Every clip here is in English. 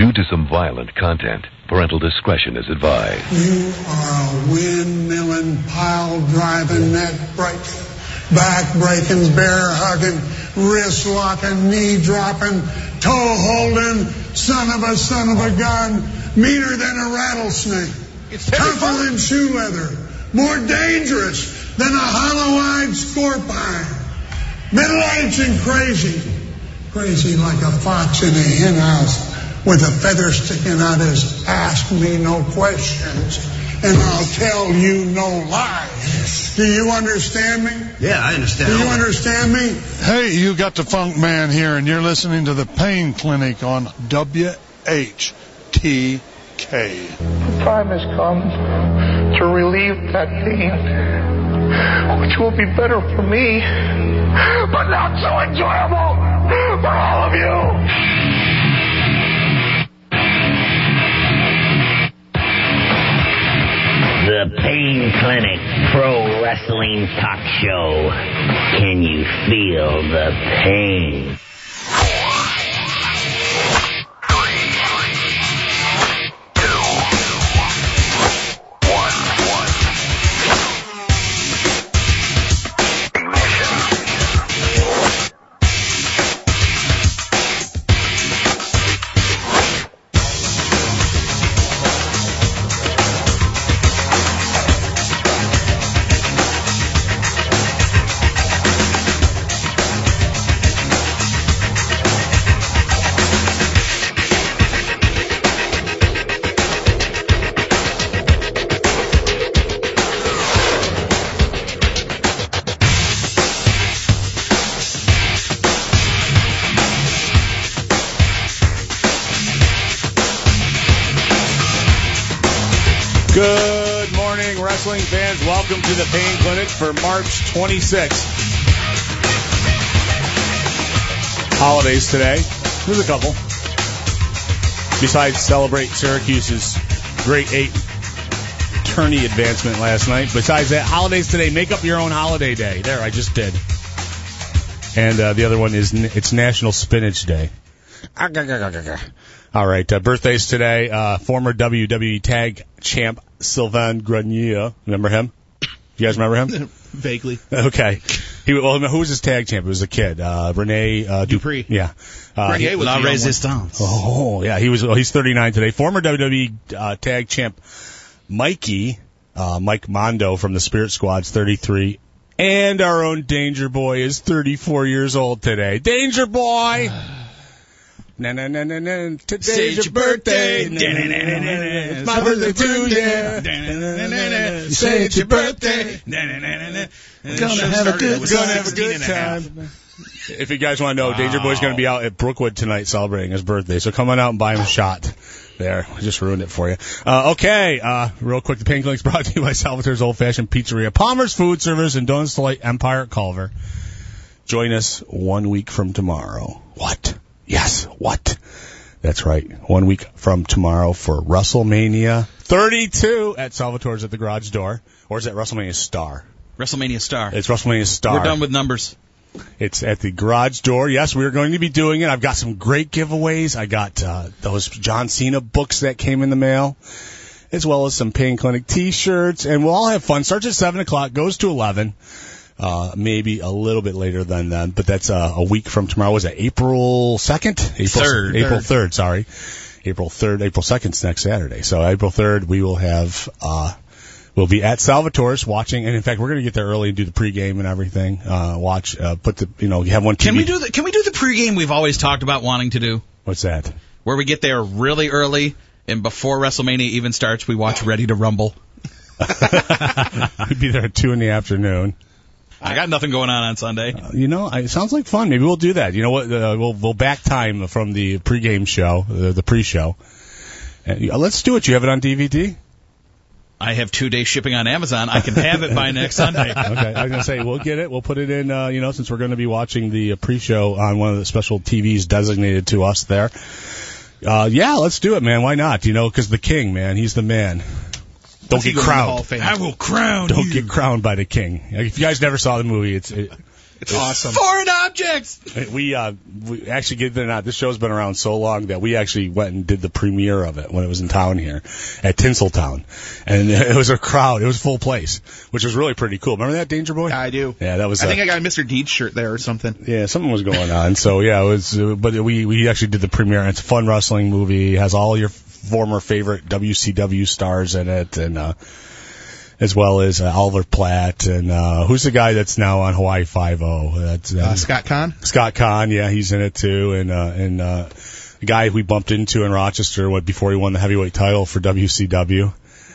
Due to some violent content, parental discretion is advised. You are a windmilling, pile-driving, neck-breaking, back-breaking, bear-hugging, wrist-locking, knee-dropping, toe-holding, son of a gun, meaner than a rattlesnake, tougher than shoe leather, more dangerous than a hollow-eyed scorpion, middle-aged and crazy like a fox in a hen house with a feather sticking out his ask me no questions, and I'll tell you no lies. Do you understand me? Yeah, I understand. Do you understand me? Hey, you got the Funk Man here, and you're listening to the Pain Clinic on WHTK. The time has come to relieve that pain, which will be better for me, but not so enjoyable for all of you. The Pain Clinic Pro Wrestling Talk Show. Can you feel the pain? Good morning, wrestling fans. Welcome to the Pain Clinic for March 26th. Holidays today. There's a couple. Besides celebrate Syracuse's grade 8 tourney advancement last night. Besides that, holidays today. Make up your own holiday day. There, I just did. And the other one is it's National Spinach Day. All right, birthdays today. Former WWE Tag Champ Sylvain Grenier. Remember him? You guys remember him? Vaguely. Okay. Who was his tag champ? It was a kid. Rene Dupree. Yeah. Grenier was La Resistance. Oh, yeah. He's 39 today. Former WWE Tag Champ Mikey, Mike Mondo from the Spirit Squad's 33. And our own Danger Boy is 34 years old today. Danger Boy! Today's your birthday. It's my birthday too, yeah. Say it's your birthday. Gonna have a good time. If you guys want to know, Danger Boy's going to be out at Brookwood tonight celebrating his birthday. So come on out and buy him a shot. There, I just ruined it for you. Okay, real quick, the Pain Clinic's brought to you by Salvatore's Old Fashioned Pizzeria, Palmer's Food Service, and Donuts Delight Empire at Culver. Join us 1 week from tomorrow. What? Yes, what? That's right. 1 week from tomorrow for WrestleMania 32 at Salvatore's at the Garage Door. Or is that WrestleMania Star? WrestleMania Star. It's WrestleMania Star. We're done with numbers. It's at the Garage Door. Yes, we're going to be doing it. I've got some great giveaways. I got those John Cena books that came in the mail, as well as some Pain Clinic T-shirts. And we'll all have fun. Starts at 7 o'clock, goes to 11. Maybe a little bit later than then, but that's a week from tomorrow. Was it April 2nd? April 3rd, sorry. April 3rd, April 2nd's next Saturday. So April 3rd, we will have, we'll be at Salvatore's watching, and in fact, we're going to get there early and do the pregame and everything. You have one TV. Can we do the pregame we've always talked about wanting to do? What's that? Where we get there really early, and before WrestleMania even starts, we watch Ready to Rumble. We'd be there at 2 in the afternoon. I got nothing going on Sunday. It sounds like fun. Maybe we'll do that. You know what? We'll back time from the pregame show, the pre-show. Let's do it. You have it on DVD? I have 2-day shipping on Amazon. I can have it by next Sunday. Okay. I was going to say, we'll get it. We'll put it in, since we're going to be watching the pre-show on one of the special TVs designated to us there. Let's do it, man. Why not? Because the king, man, he's the man. Don't get crowned. I will crown Don't get crowned by the king. If you guys never saw the movie, It's awesome. Foreign objects! We actually, get it or not, this show's been around so long that we actually went and did the premiere of it when it was in town here at Tinseltown. And it was a crowd. It was a full place, which was really pretty cool. Remember that, Danger Boy? Yeah, I do. Yeah, that was... I think I got a Mr. Deeds shirt there or something. Yeah, something was going on. So, yeah, it was... but we actually did the premiere, and it's a fun wrestling movie. It has all your former favorite WCW stars in it, and... as well as Oliver Platt, and who's the guy that's now on Hawaii Five-0? That's Scott Kahn. Scott Kahn, yeah, he's in it too, and the guy we bumped into in Rochester before he won the heavyweight title for WCW.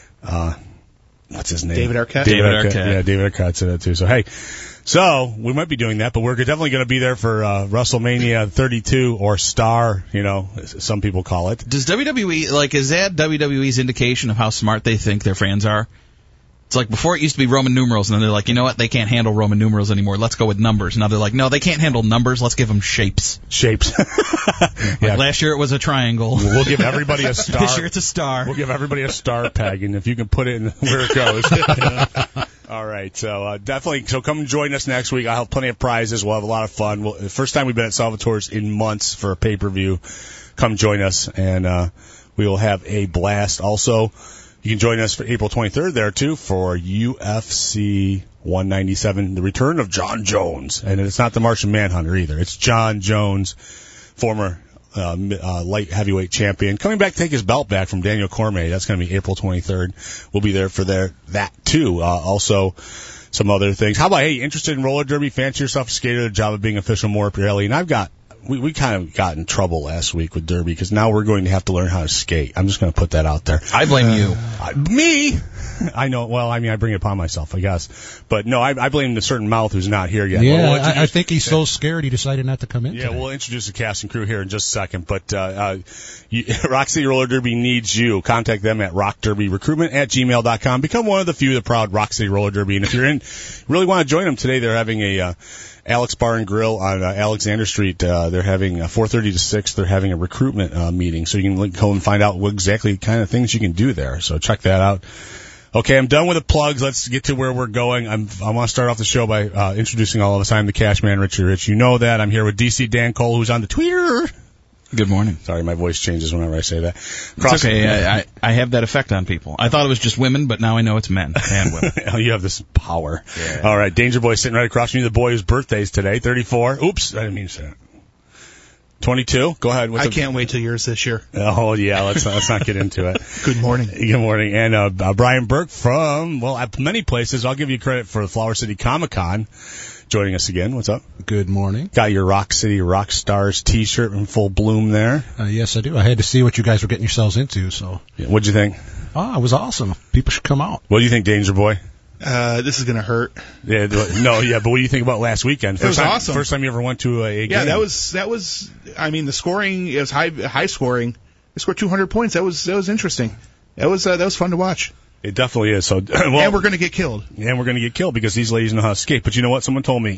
What's his name? David Arquette. David Arquette. Yeah, David Arquette's in it too. So hey, we might be doing that, but we're definitely going to be there for WrestleMania 32 or Star, some people call it. Does WWE, is that WWE's indication of how smart they think their fans are? It's like before it used to be Roman numerals, and then they're like, you know what, they can't handle Roman numerals anymore. Let's go with numbers. Now they're like, no, they can't handle numbers. Let's give them shapes. Yeah. Last year it was a triangle. We'll give everybody a star. This year it's a star. We'll give everybody a star tag, and if you can put it in where it goes. All right, so definitely. So come join us next week. I'll have plenty of prizes. We'll have a lot of fun. The first time we've been at Salvatore's in months for a pay-per-view. Come join us, and we will have a blast. Also, you can join us for April 23rd there, too, for UFC 197, the return of John Jones. And it's not the Martian Manhunter either. It's John Jones, former light heavyweight champion, coming back to take his belt back from Daniel Cormier. That's going to be April 23rd. We'll be there for that, too. Also, some other things. How about, hey, interested in roller derby? Fancy yourself a skater, the job of being official more up your alley. And we kind of got in trouble last week with Derby because now we're going to have to learn how to skate. I'm just going to put that out there. I blame you. Me? I know. Well, I mean, I bring it upon myself, I guess. But no, I blame the certain mouth who's not here yet. Yeah, I think he's so scared he decided not to come in. Yeah, today. we'll introduce the cast and crew here in just a second. But Rock City Roller Derby needs you. Contact them at rockderbyrecruitment@gmail.com. Become one of the few, the proud Rock City Roller Derby. And if you're really want to join them today, they're having a Alex Bar and Grill on Alexander Street. They're having 4:30 to 6. They're having a recruitment meeting, so you can go and find out what exactly kind of things you can do there. So check that out. Okay, I'm done with the plugs. Let's get to where we're going. I want to start off the show by introducing all of us. I'm the Cash Man, Richie Rich. You know that. I'm here with DC Dan Cole, who's on the Twitter. Good morning. Sorry, my voice changes whenever I say that. It's okay. I have that effect on people. I thought it was just women, but now I know it's men and women. You have this power. Yeah. All right, Danger Boy sitting right across from you, the boy whose birthday is today, 34. Oops, I didn't mean to say that. 22. Go ahead. I can't wait till yours this year. Oh, yeah, let's not get into it. Good morning. Good morning. And Brian Burke from, many places. I'll give you credit for the Flower City Comic-Con. Joining us again. What's up? Good morning. Got your Rock City Rock Stars t-shirt in full bloom there. Yes, I do. I had to see what you guys were getting yourselves into. So, yeah, what'd you think? Oh, it was awesome. People should come out. What do you think, Danger Boy? This is going to hurt. Yeah, no, yeah, but what do you think about last weekend? It was awesome. First time you ever went to a game. Yeah, that was. I mean, the scoring is high scoring. They scored 200 points. That was interesting. That was fun to watch. It definitely is. So, and we're going to get killed. And we're going to get killed because these ladies know how to skate. But you know what? Someone told me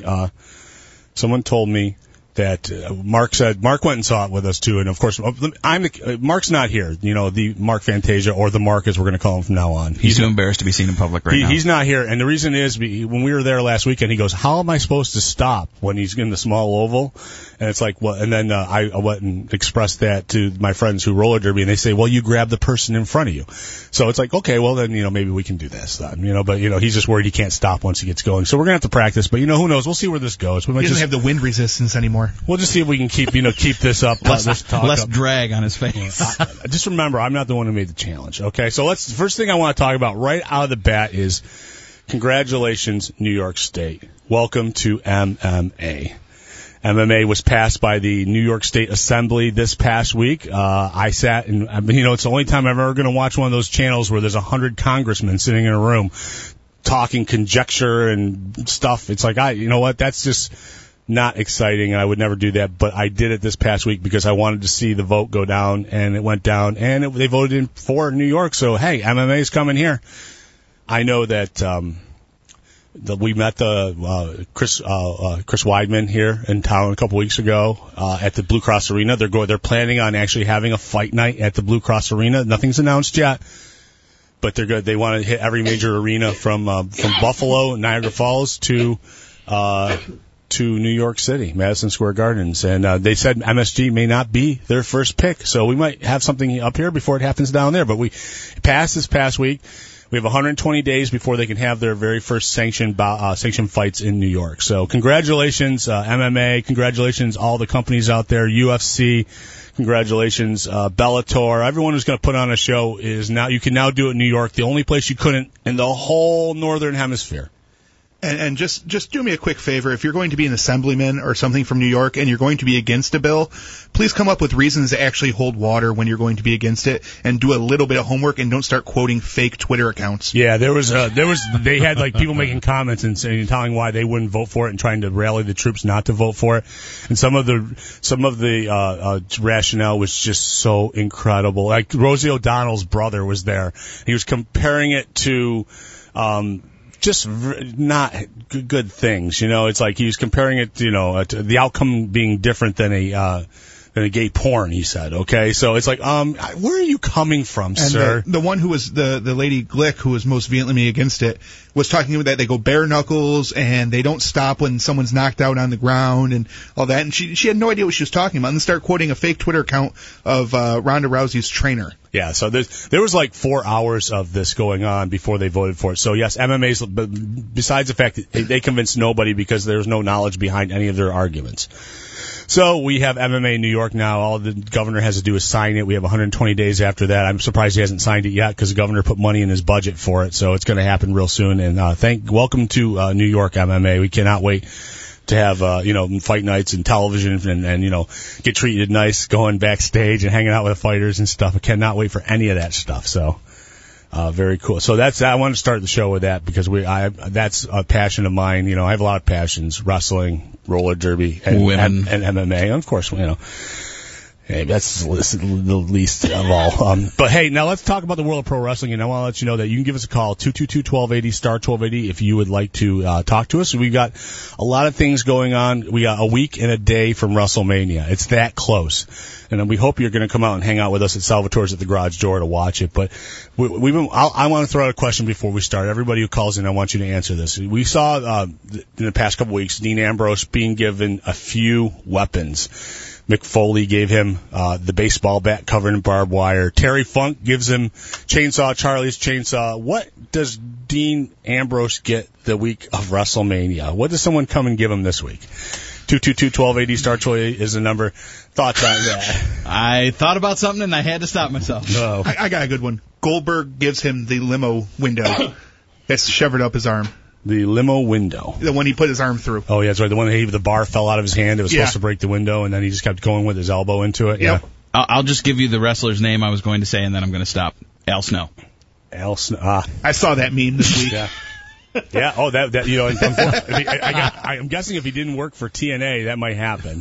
that Mark went and saw it with us too, and of course Mark's not here. The Mark Fantasia, or the Mark as we're going to call him from now on. He's too embarrassed to be seen in public now. He's not here, and the reason is when we were there last weekend, he goes, "How am I supposed to stop when he's in the small oval?" And it's like, well, and then I went and expressed that to my friends who roller derby, and they say, "Well, you grab the person in front of you." So it's like, okay, well then maybe we can do this then, but he's just worried he can't stop once he gets going. So we're gonna have to practice, but who knows? We'll see where this goes. He doesn't have the wind resistance anymore. We'll just see if we can keep this up. Less drag on his face. Just remember, I'm not the one who made the challenge. Okay, so the first thing I want to talk about right out of the bat is congratulations, New York State. Welcome to MMA. MMA was passed by the New York State Assembly this past week. I sat and, it's the only time I'm ever going to watch one of those channels where there's 100 congressmen sitting in a room talking conjecture and stuff. It's like, that's just not exciting, and I would never do that, but I did it this past week because I wanted to see the vote go down, and it went down, and they voted in for New York, so hey, MMA is coming here. I know that we met Chris Weidman here in town a couple weeks ago at the Blue Cross Arena. They're planning on actually having a fight night at the Blue Cross Arena. Nothing's announced yet, but they're good. They want to hit every major arena from Buffalo, Niagara Falls to to New York City, Madison Square Gardens, and they said MSG may not be their first pick, so we might have something up here before it happens down there. But we passed this past week. We have 120 days before they can have their very first sanctioned fights in New York. So congratulations, MMA. Congratulations, all the companies out there, UFC. Congratulations, Bellator. Everyone who's going to put on a show you can now do it in New York, the only place you couldn't in the whole Northern Hemisphere. And just do me a quick favor. If you're going to be an assemblyman or something from New York and you're going to be against a bill, please come up with reasons that actually hold water when you're going to be against it, and do a little bit of homework and don't start quoting fake Twitter accounts. Yeah, they had like people making comments and telling why they wouldn't vote for it and trying to rally the troops not to vote for it. And some of the rationale was just so incredible. Like Rosie O'Donnell's brother was there. He was comparing it to just not good things, you know. It's like he was comparing it, to the outcome being different than a gay porn. He said, okay, so it's like, where are you coming from, sir? The one who was the lady Glick, who was most vehemently against it, was talking about that they go bare knuckles and they don't stop when someone's knocked out on the ground and all that. And she had no idea what she was talking about, and then started quoting a fake Twitter account of Ronda Rousey's trainer. Yeah, so there was like 4 hours of this going on before they voted for it. So yes, MMA's, besides the fact that they convinced nobody because there was no knowledge behind any of their arguments. So we have MMA in New York now. All the governor has to do is sign it. We have 120 days after that. I'm surprised he hasn't signed it yet because the governor put money in his budget for it. So it's going to happen real soon. And welcome to New York MMA. We cannot wait to have fight nights and television and get treated nice, going backstage and hanging out with the fighters and stuff. I cannot wait for any of that stuff. So very cool. So I want to start the show with that because that's a passion of mine. I have a lot of passions: wrestling, roller derby, and MMA. And of course, hey, that's the least of all. But hey, now let's talk about the world of pro wrestling, and I want to let you know that you can give us a call, 222-1280, star 1280, if you would like to talk to us. We've got a lot of things going on. We got a week and a day from WrestleMania. It's that close. And we hope you're going to come out and hang out with us at Salvatore's at the garage door to watch it. But I want to throw out a question before we start. Everybody who calls in, I want you to answer this. We saw in the past couple weeks Dean Ambrose being given a few weapons. Mick Foley gave him the baseball bat covered in barbed wire. Terry Funk gives him Charlie's chainsaw. What does Dean Ambrose get the week of WrestleMania? What does someone come and give him this week? 222-1280, star 1280 is the number. Thoughts on that? I thought about something and I had to stop myself. No. I got a good one. Goldberg gives him the limo window that's shoved up his arm. The limo window. The one he put his arm through. Oh, yeah, that's right. The one that the bar fell out of his hand. It was supposed to break the window, and then he just kept going with his elbow into it. Yep. Yeah. I'll just give you the wrestler's name I was going to say, and then I'm going to stop. Al Snow. Al Snow. I saw that meme this week. Yeah. Yeah. Oh, I'm guessing if he didn't work for TNA, that might happen.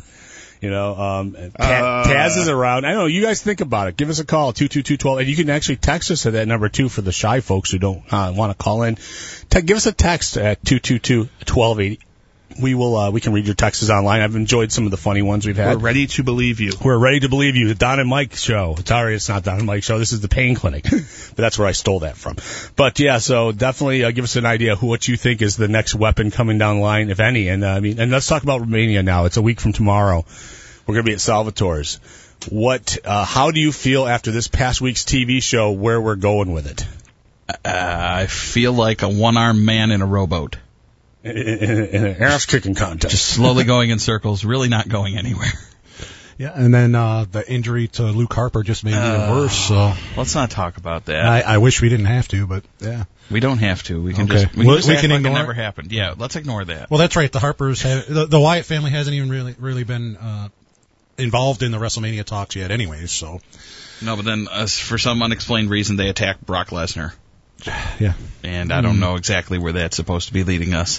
Taz is around. I don't know. You guys think about it. Give us a call, 222-12. And you can actually text us at that number, too, for the shy folks who don't want to call in. Give us a text at 222-1280. We can read your texts online. I've enjoyed some of the funny ones we've had. We're ready to believe you. We're ready to believe you. The Don and Mike show. Sorry, it's not Don and Mike show. This is the Pain Clinic. But that's where I stole that from. But yeah, so definitely give us an idea what you think is the next weapon coming down the line, if any. And and let's talk about Romania now. It's a week from tomorrow. We're going to be at Salvatore's. How do you feel after this past week's TV show where we're going with it? I feel like a one-armed man in a rowboat. In an ass-kicking contest. Just slowly going in circles, really not going anywhere. Yeah, and then the injury to Luke Harper just made it even worse. So let's not talk about that. I wish we didn't have to, but yeah. We don't have to. We can just we can ignore it never happened. Yeah, let's ignore that. Well, that's right. The Harpers the Wyatt family hasn't even really been involved in the WrestleMania talks yet, anyways. So no, but then for some unexplained reason they attacked Brock Lesnar. Yeah, and I don't know exactly where that's supposed to be leading us.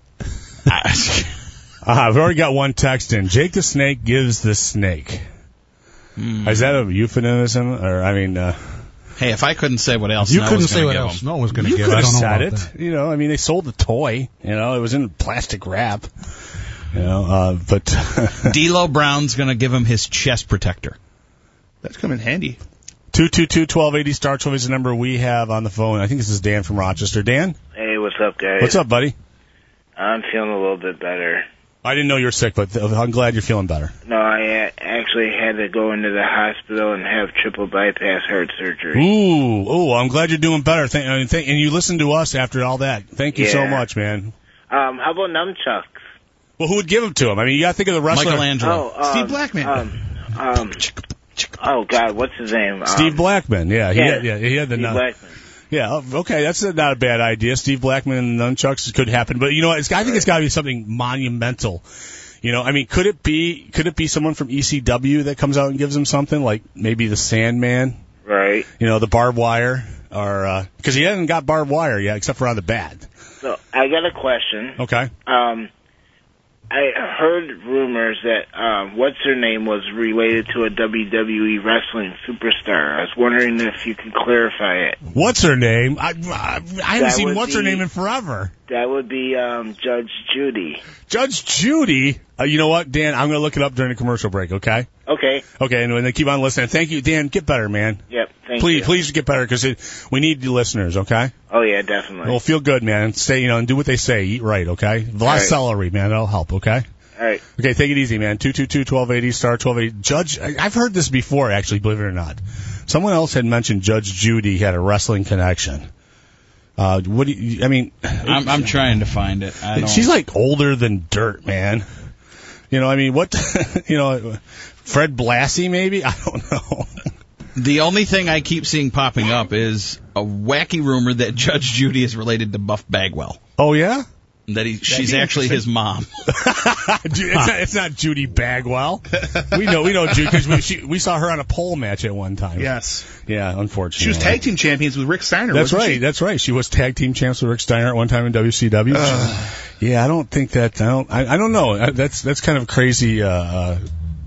I've already got one text in. Jake the Snake gives the snake. Is that a euphemism? Or hey, if I couldn't say what else, you couldn't say what else Snow was going to give. You could have said it. That. They sold the toy. It was in plastic wrap. But D'Lo Brown's going to give him his chest protector. That's come in handy. 222-1280 star 12 is the number we have on the phone. I think this is Dan from Rochester. Dan? Hey, what's up, guys? What's up, buddy? I'm feeling a little bit better. I didn't know you were sick, but I'm glad you're feeling better. No, I actually had to go into the hospital and have triple bypass heart surgery. Ooh, I'm glad you're doing better. And you listened to us after all that. Thank you so much, man. How about nunchucks? Well, who would give them to him? I mean, you got to think of the wrestler. Michelangelo. Steve Blackman. Oh God, what's his name? Steve Blackman. Yeah, he had the Steve Blackman. Yeah, okay, that's not a bad idea. Steve Blackman and nunchucks could happen, but you know, I think it's got to be something monumental. You know, I mean, could it be someone from ECW that comes out and gives him something like maybe the Sandman? Right. You know, the barbed wire, or because he hasn't got barbed wire yet, except for on the bat. So I got a question. Okay. I heard rumors that what's her name was related to a WWE wrestling superstar. I was wondering if you could clarify it. What's her name? I haven't seen what's her name in forever. That would be Judge Judy. Judge Judy? You know what, Dan? I'm going to look it up during the commercial break, okay? Okay. Okay, and then keep on listening. Thank you, Dan. Get better, man. Yep, thank you. Please get better, because we need the listeners, okay? Oh, yeah, definitely. Well, feel good, man. Stay, and do what they say. Eat right, okay? A lot of celery, man. That'll help, okay? All right. Okay, take it easy, man. 222-1280, star 1280. Judge, I've heard this before, actually, believe it or not. Someone else had mentioned Judge Judy had a wrestling connection. What do you, I mean... I'm trying to find it. She's like older than dirt, man. You know, I mean, what... You know, Fred Blassie, maybe? I don't know. The only thing I keep seeing popping up is a wacky rumor that Judge Judy is related to Buff Bagwell. Oh, yeah? That she's actually his mom. It's not Judy Bagwell. We know Judy because we saw her on a pole match at one time. Yes. Yeah, unfortunately. She was tag team champions with Rick Steiner. That's wasn't right. she? That's right. She was tag team champs with Rick Steiner at one time in WCW. Yeah, I don't think that. I don't know. That's kind of crazy. And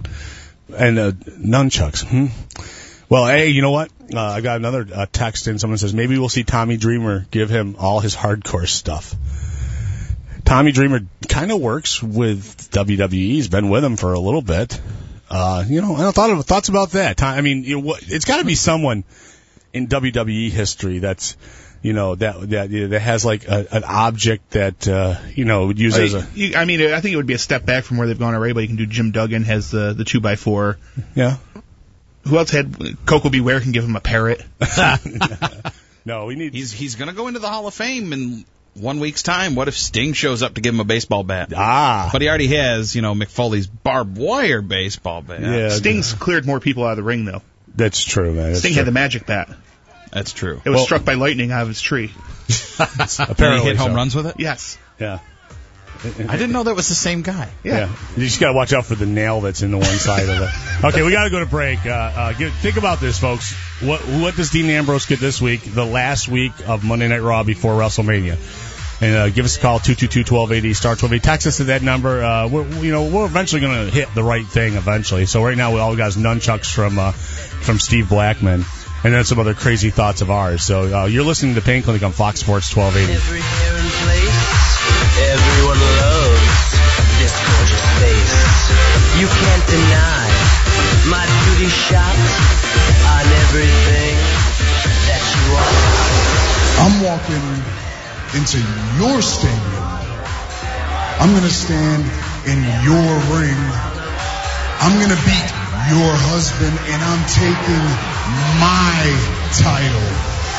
nunchucks. Well, hey, you know what? I got another text in. Someone says maybe we'll see Tommy Dreamer give him all his hardcore stuff. Tommy Dreamer kind of works with WWE. He's been with them for a little bit. You know, I thoughts about that. I mean, it's got to be someone in WWE history that's, you know, that has like an object that would use as a. I mean, I think it would be a step back from where they've gone already. But you can do Jim Duggan has the 2x4. Yeah. Who else had Coco Beware can give him a parrot? No, we need. He's going to go into the Hall of Fame in 1 week's time. What if Sting shows up to give him a baseball bat? But he already has, Mick barbed wire baseball bat. Yeah, Sting's cleared more people out of the ring, though. That's true, man. Sting had the magic bat. That's true. It was struck by lightning out of his tree. Apparently, he hit home runs with it? Yes. Yeah. I didn't know that was the same guy. Yeah. You just got to watch out for the nail that's in the one side of it. Okay, we got to go to break. Think about this, folks. What does Dean Ambrose get this week, the last week of Monday Night Raw before WrestleMania? And give us a call, 222-1280, star 1280. Text us to that number. We're eventually going to hit the right thing eventually. So right now we all got nunchucks from Steve Blackman, and then some other crazy thoughts of ours. So you're listening to Pain Clinic on Fox Sports 1280. Every hair and place, everyone loves this gorgeous face. You can't deny my beauty shot on everything that you are. I'm walking into your stadium. I'm going to stand in your ring. I'm going to beat your husband, and I'm taking my title.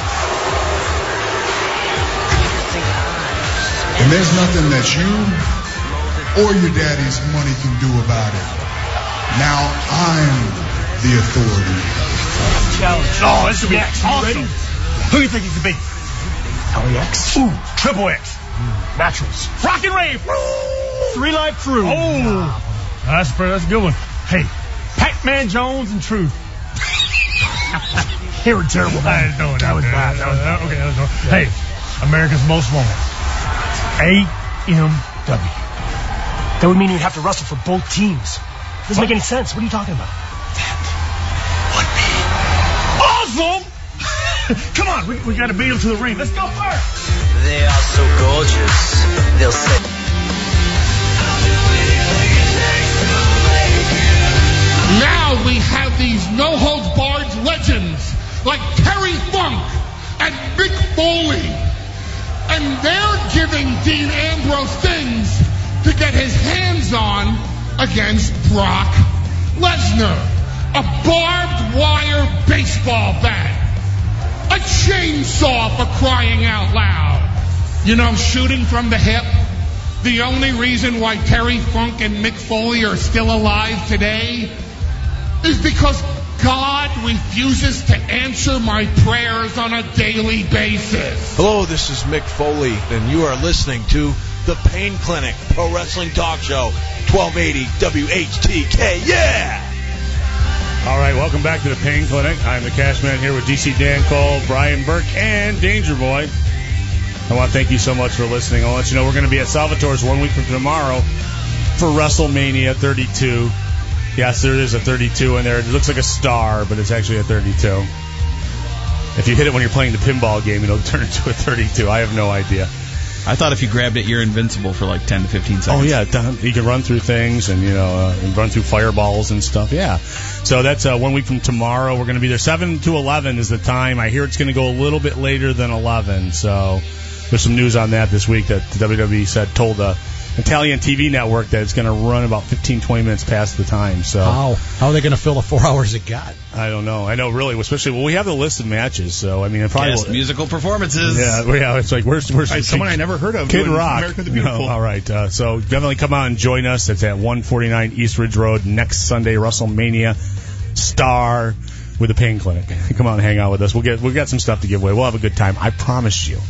And there's nothing that you or your daddy's money can do about it. Now I'm the authority. Challenge. Oh, this will be awesome. Who do you think he could be? LAX? Ooh, Triple X. Naturals. Rock and Rave. 3 Live Crew. Oh, that's a good one. Hey, Pac-Man Jones and Truth. They were terrible. I didn't know it. That was bad. Okay, that was bad. Hey, America's Most Wanted. AMW. That would mean you'd have to wrestle for both teams. Doesn't make any sense. What are you talking about? That would be awesome! Come on, we got to beat them to the ring. Let's go first. They are so gorgeous. They'll say. Now we have these no-holds-barred legends like Terry Funk and Mick Foley. And they're giving Dean Ambrose things to get his hands on against Brock Lesnar. A barbed wire baseball bat. A chainsaw, for crying out loud. You know, shooting from the hip. The only reason why Terry Funk and Mick Foley are still alive today is because God refuses to answer my prayers on a daily basis. Hello, this is Mick Foley, and you are listening to The Pain Clinic, Pro Wrestling Talk Show, 1280 WHTK. Yeah! All right, welcome back to The Pain Clinic. I'm the Cash Man here with DC Dan Cole, Brian Burke, and Danger Boy. I want to thank you so much for listening. I'll let you know we're going to be at Salvatore's 1 week from tomorrow for WrestleMania 32. Yes, there is a 32 in there. It looks like a star, but it's actually a 32. If you hit it when you're playing the pinball game, it'll turn into a 32. I have no idea. I thought if you grabbed it, you're invincible for like 10 to 15 seconds. Oh, yeah. You can run through things and, and run through fireballs and stuff. Yeah. So that's 1 week from tomorrow. We're going to be there. 7 to 11 is the time. I hear it's going to go a little bit later than 11. So there's some news on that this week that the WWE told the Italian TV network that it's going to run about 15, 20 minutes past the time. So how are they going to fill the 4 hours it got? I don't know. I know, really, especially we have the list of matches. So I mean, it probably musical performances. Yeah. It's like where's someone I never heard of? Kid Rock. America the Beautiful. No, all right. So definitely come out and join us. It's at 149 East Ridge Road next Sunday. WrestleMania Star with the Pain Clinic. Come out and hang out with us. We've got some stuff to give away. We'll have a good time. I promise you.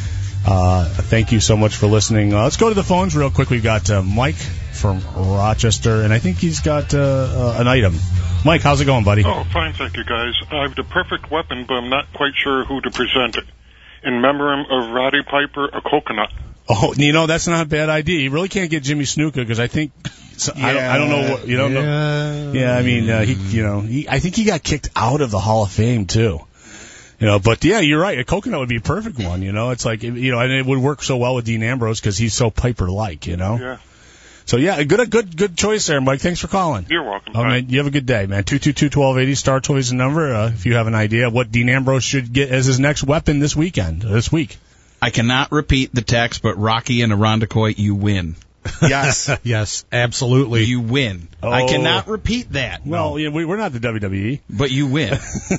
Thank you so much for listening. Let's go to the phones real quick. We've got Mike from Rochester, and I think he's got an item. Mike, how's it going, buddy? Oh, fine, thank you, guys. I have the perfect weapon, but I'm not quite sure who to present it. In memoriam of Roddy Piper, a coconut. Oh, that's not a bad idea. You really can't get Jimmy Snuka because I think I don't know what you don't know. Yeah, I mean I think he got kicked out of the Hall of Fame too. But yeah, you're right. A coconut would be a perfect one. It's like and it would work so well with Dean Ambrose because he's so Piper-like. Yeah. So yeah, good choice there, Mike. Thanks for calling. You're welcome. Oh, man, you have a good day, man. 222-1280 star toys the number. If you have an idea of what Dean Ambrose should get as his next weapon this week. I cannot repeat the text, but Rocky and Irondequoit, you win. Yes. Yes, absolutely. You win. Oh. I cannot repeat that. Well, we're not the WWE. But you win.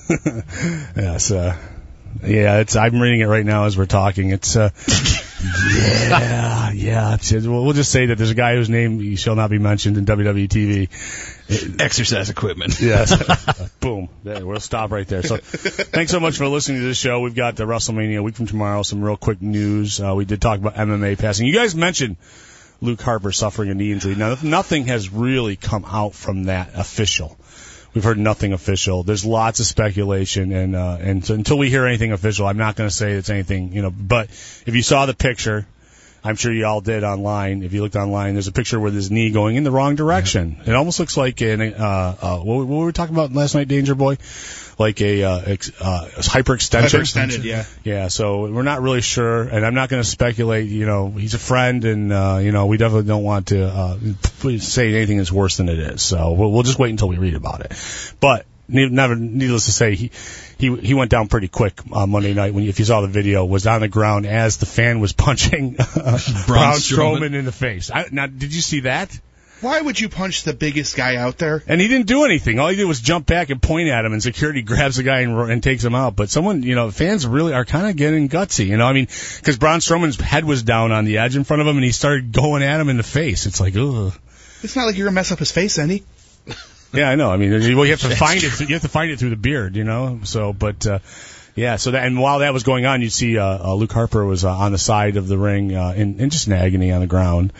Yes. I'm reading it right now as we're talking. It's, yeah. We'll just say that there's a guy whose name shall not be mentioned in WWE TV. Exercise equipment. Yes. Boom. There, we'll stop right there. So thanks so much for listening to this show. We've got the WrestleMania a week from tomorrow. Some real quick news. We did talk about MMA passing. You guys mentioned Luke Harper suffering a knee injury. Now, nothing has really come out from that official. We've heard nothing official. There's lots of speculation, and so until we hear anything official, I'm not going to say it's anything, But if you saw the picture, I'm sure you all did online. If you looked online, there's a picture with his knee going in the wrong direction. It almost looks like what were we talking about last night, Danger Boy? Like a hyperextension. Hyperextended, yeah. Yeah, so we're not really sure, and I'm not going to speculate. He's a friend, and we definitely don't want to say anything that's worse than it is. So we'll just wait until we read about it. But needless to say, he went down pretty quick on Monday night. If you saw the video, was on the ground as the fan was punching Braun Strowman in the face. Now, did you see that? Why would you punch the biggest guy out there? And he didn't do anything. All he did was jump back and point at him, and security grabs the guy and takes him out. But fans really are kind of getting gutsy, because Braun Strowman's head was down on the edge in front of him, and he started going at him in the face. It's like, ugh. It's not like you're going to mess up his face, Andy. Yeah, I know. I mean, you have to find it. You have to find it through the beard, So, but yeah. So that, and while that was going on, you'd see Luke Harper was on the side of the ring in just in agony on the ground.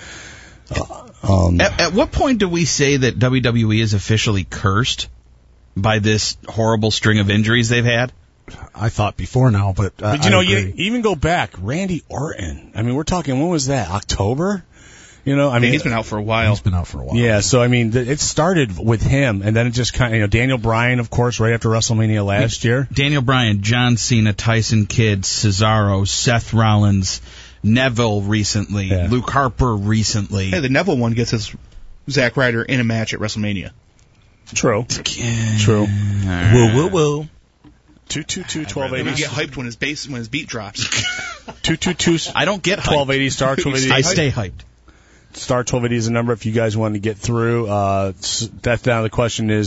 At what point do we say that WWE is officially cursed by this horrible string of injuries they've had? I thought before now, but you even go back, Randy Orton. I mean, we're talking, when was that? October? He's been out for a while. Yeah, so I mean, it started with him, and then it just kind of, Daniel Bryan, of course, right after WrestleMania last year. Daniel Bryan, John Cena, Tyson Kidd, Cesaro, Seth Rollins, Neville recently, Luke Harper recently. Hey, the Neville one gets his Zack Ryder in a match at WrestleMania. True. True. Woo. 222-1280. You get hyped when his beat drops. 222. I don't get hyped. 1280 star 1280. I stay hyped. star 1280 is the number if you guys want to get through. That's now the question is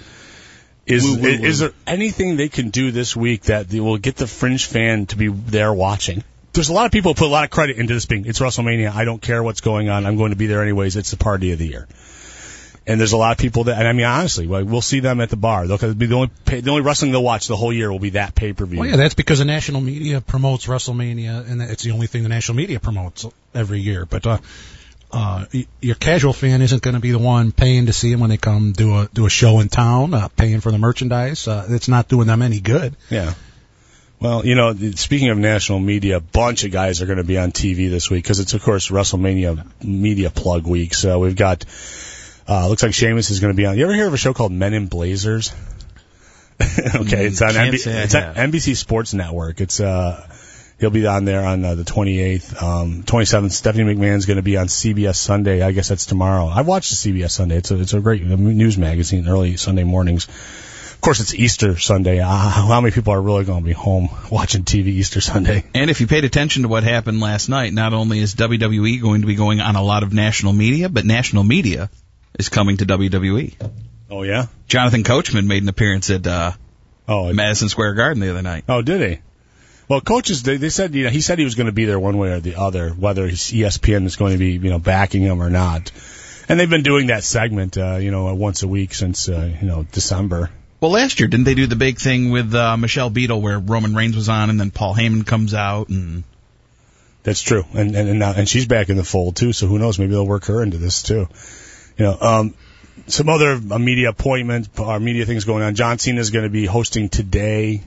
there anything they can do this week that will get the fringe fan to be there watching? There's a lot of people who put a lot of credit into this being, it's WrestleMania. I don't care what's going on. I'm going to be there anyways. It's the party of the year. And there's a lot of people that, and I mean, honestly, we'll see them at the bar. They'll be the only wrestling they'll watch the whole year will be that pay-per-view. Well, yeah, that's because the national media promotes WrestleMania, and it's the only thing the national media promotes every year. But your casual fan isn't going to be the one paying to see them when they come do a show in town, paying for the merchandise. It's not doing them any good. Yeah. Well, speaking of national media, a bunch of guys are going to be on TV this week because it's, of course, WrestleMania media plug week. So we've got, looks like Sheamus is going to be on. You ever hear of a show called Men in Blazers? Okay, it's on NBC Sports Network. It's he'll be on there on the 28th. 27th, Stephanie McMahon's going to be on CBS Sunday. I guess that's tomorrow. I watched the CBS Sunday. It's a great news magazine early Sunday mornings. Of course, it's Easter Sunday. How many people are really going to be home watching TV Easter Sunday? And if you paid attention to what happened last night, not only is WWE going to be going on a lot of national media, but national media is coming to WWE. Oh, yeah? Jonathan Coachman made an appearance at Madison Square Garden the other night. Oh, did he? Well, coaches, they said, he said he was going to be there one way or the other, whether ESPN is going to be, backing him or not. And they've been doing that segment, once a week since, December. Well, last year, didn't they do the big thing with Michelle Beadle where Roman Reigns was on and then Paul Heyman comes out? And that's true. And she's back in the fold, too, so who knows? Maybe they'll work her into this, too. Some other media appointments or media things going on. John Cena is going to be hosting today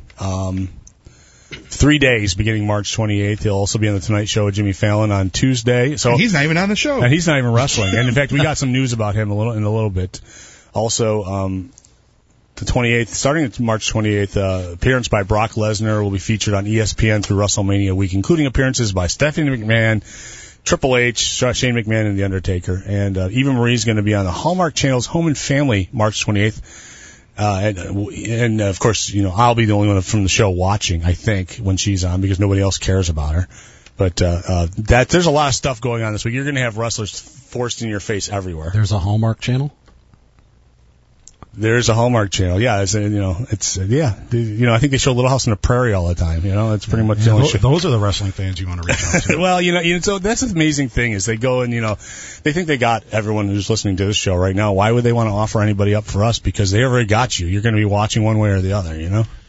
3 days beginning March 28th. He'll also be on the Tonight Show with Jimmy Fallon on Tuesday. So and he's not even on the show. And he's not even wrestling. And in fact, we got some news about him in a little bit. Also, the 28th, starting at March 28th, appearance by Brock Lesnar will be featured on ESPN through WrestleMania week, including appearances by Stephanie McMahon, Triple H, Shane McMahon, and The Undertaker. And Eva Marie's going to be on the Hallmark Channel's Home and Family March 28th. And of course, I'll be the only one from the show watching, I think, when she's on because nobody else cares about her. But there's a lot of stuff going on this week. You're going to have wrestlers forced in your face everywhere. There's a Hallmark Channel? There's a Hallmark Channel. Yeah, I think they show Little House on the Prairie all the time. It's pretty much the only show. Those are the wrestling fans you want to reach out to. Well, so that's the amazing thing is they go and, they think they got everyone who's listening to this show right now. Why would they want to offer anybody up for us? Because they already got you. You're going to be watching one way or the other,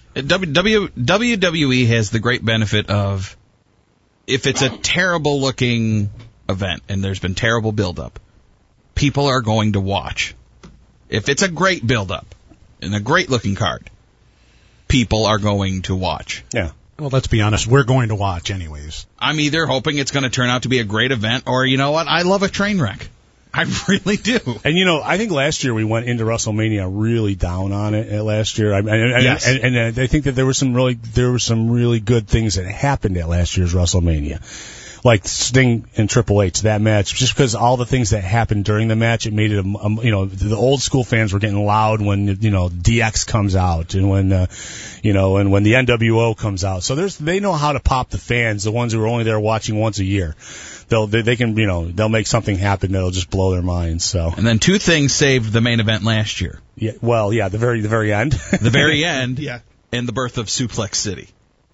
WWE has the great benefit of if it's a terrible looking event and there's been terrible build-up, people are going to watch. If it's a great build-up and a great-looking card, people are going to watch. Yeah. Well, let's be honest. We're going to watch anyways. I'm either hoping it's going to turn out to be a great event or, you know what, I love a train wreck. I really do. And, I think last year we went into WrestleMania really down on it last year. Yes. And I think that there were some really good things that happened at last year's WrestleMania. Like Sting and Triple H, that match, just because all the things that happened during the match, it made it, the old school fans were getting loud when, DX comes out and when, and when the NWO comes out. So they know how to pop the fans, the ones who are only there watching once a year. They'll make something happen that'll just blow their minds. So. And then two things saved the main event last year. Yeah, well, yeah, the very end. The very end. Yeah. And the birth of Suplex City.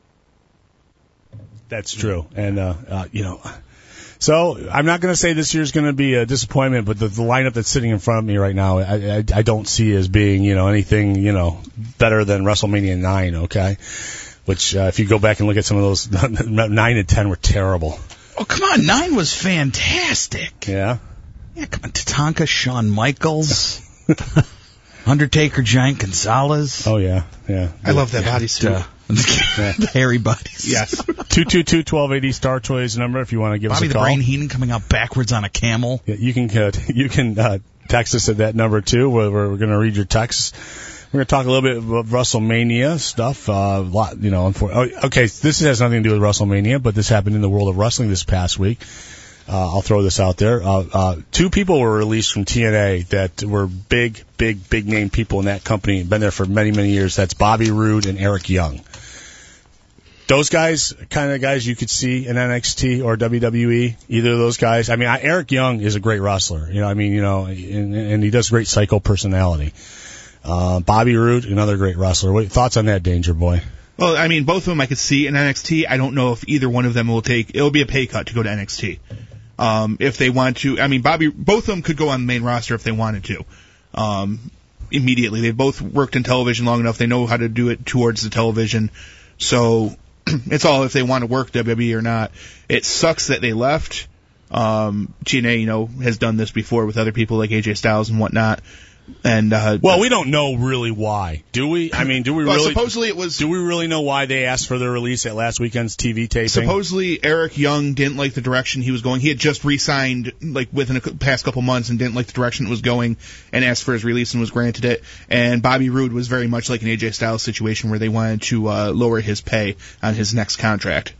That's true. And, so I'm not going to say this year's going to be a disappointment, but the lineup that's sitting in front of me right now, I don't see as being, anything, better than WrestleMania 9, okay? Which, if you go back and look at some of those, 9 and 10 were terrible. Oh, come on. 9 was fantastic. Yeah? Yeah, come on. Tatanka, Shawn Michaels, Undertaker, Giant Gonzalez. Oh, yeah. I love that bodysuit. The hairy bodies. Yes. 222-1280 Star Choice number if you want to give us a call. Bobby the Brain Heenan coming out backwards on a camel. Yeah, you can text us at that number too. We're going to read your texts. We're going to talk a little bit about WrestleMania stuff. Okay, this has nothing to do with WrestleMania, but this happened in the world of wrestling this past week. I'll throw this out there. 2 people were released from TNA that were big name people in that company, been there for many, many years. That's Bobby Roode and Eric Young. Those guys, kind of guys you could see in NXT or WWE, either of those guys. I mean, Eric Young is a great wrestler. And he does great psycho personality. Bobby Roode, another great wrestler. Thoughts on that, Danger Boy? Well, I mean, both of them I could see in NXT. I don't know if either one of them it'll be a pay cut to go to NXT. If they want to, I mean, both of them could go on the main roster if they wanted to. Immediately. They've both worked in television long enough. They know how to do it towards the television. So, it's all if they want to work WWE or not. It sucks that they left. TNA, has done this before with other people like AJ Styles and whatnot. And we don't know really why, do we? I mean, do we really? Supposedly it was. Do we really know why they asked for their release at last weekend's TV taping? Supposedly Eric Young didn't like the direction he was going. He had just re-signed within the past couple months and didn't like the direction it was going, and asked for his release and was granted it. And Bobby Roode was very much like an AJ Styles situation where they wanted to lower his pay on his next contract.